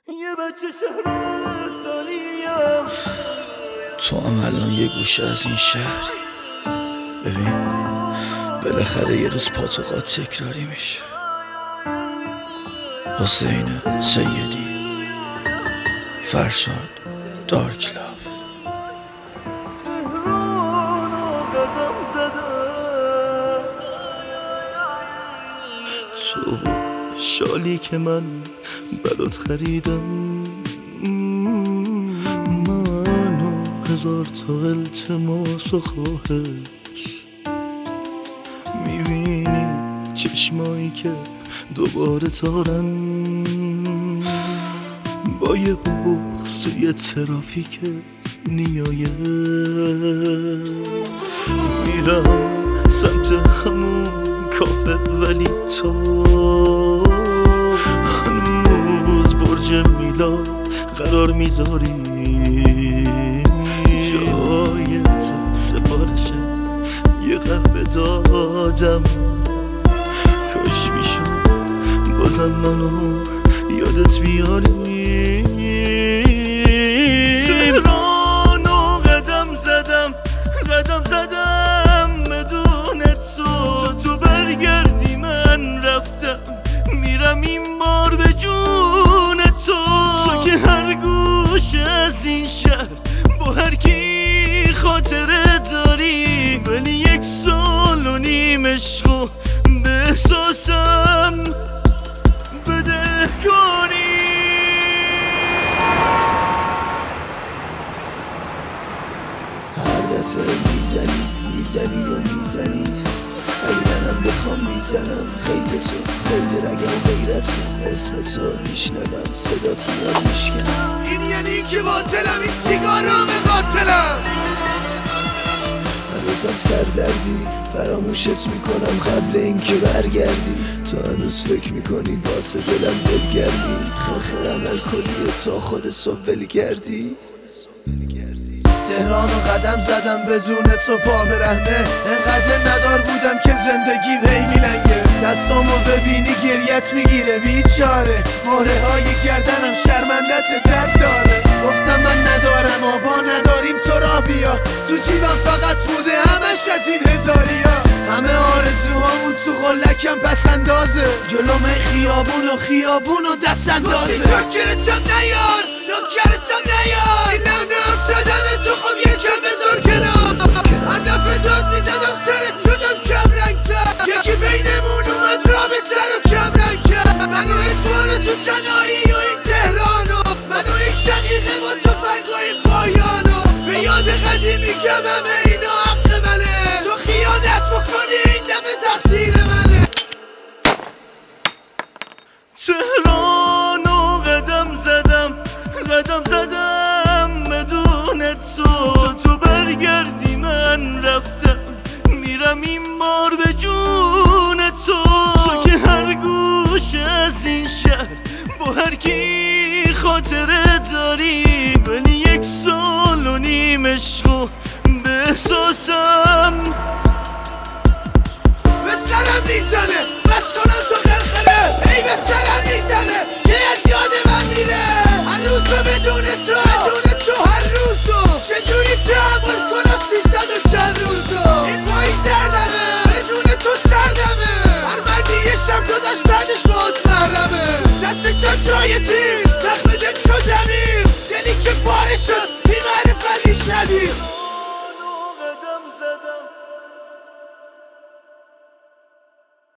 یه بچه شهرستانیم، تو هم الان یه گوشه از این شهری. ببین بالاخره یه روز پاتوقات تکراری میشه. حسین سیدی، فرشاد دارک لاف. تو شالی که من برات خریدم، منو هزار تا التماس و خواهش، میبینی چشمایی که دوباره تارن با یه بغض توی ترافیک نیایه. میرم سمت همون کافه ولی تو هنوز برج میلا قرار میذاری. جای تو سفارشه یه قهوه دادم، کاش میشد بازم منو یادت بیاری. تهرانو قدم زدم بدون تو برگردی من رفتم، میرم این بار به جون تو که هر گوش از این شهر با هر کی خاطره داری، ولی 1.5 سال عشقو به احساسم بدهکاری. هر دفعه میزنی اگه منم بخوام میزنم خیلی تو، خیلی رگم غیرت تو، اسم تو میشنوم صدا تو رو میشکنم. این یعنی که باطلم، این سیگارم قاتلم. هنوزم سردردی فراموشت میکنم قبل اینکه برگردی. تو هنوز فکر میکنی واسه دلم دلگردی، خرخرم الکلیه تا خود سوفلی گردی. تهرانو قدم زدم بدون تو پا برهنه، انقدر ندار بودم که زندگیم هی میلنگه. دستامو ببینی گریت میگیره بیچاره، مهره های گردنم شرمندت درد داره. گفتم من ندارم آبا نداریم تو را بیا، تو جیبم فقط بوده همش از این هزاریا. همه آرزوهامون تو قلکم پس اندازه، جلوم خیابون و دست اندازه. نوکرتم نیار این لحنم زدن تو، خب یکم بذار کنار. هر دفعه داد میزدم سرت شدم کم رنگتر، یکی بینمون اومد رابطه رو کم رنگ کرد. منو اجوان تو جنایی و این تهرانو، منو این شقیقه با تفنگ و این پایانو. به یاد قدیم میگم همه اینا حق منه، تو خیانت بکنی این دفعه تقصیر منه. تهرانو قدم زدم بدون تو برگردی من رفتم، میرم این بار به جون تو که هر گوش از این شهر با هر کی خاطره داری، ولی 1.5 سال عشقو به احساسم به سرم میزنه، بس کنم تو خرخره، ای به سرم میزنه، یه از یاد من میره. هر روزو بدون تو هر روزو چجوری تحمل کنم 300 و چند روزو. این پاییز دردمه بدون تو سردمه، هر مردی یه شب گذشت بعدش باهات محرمه. دست چپ جای تیر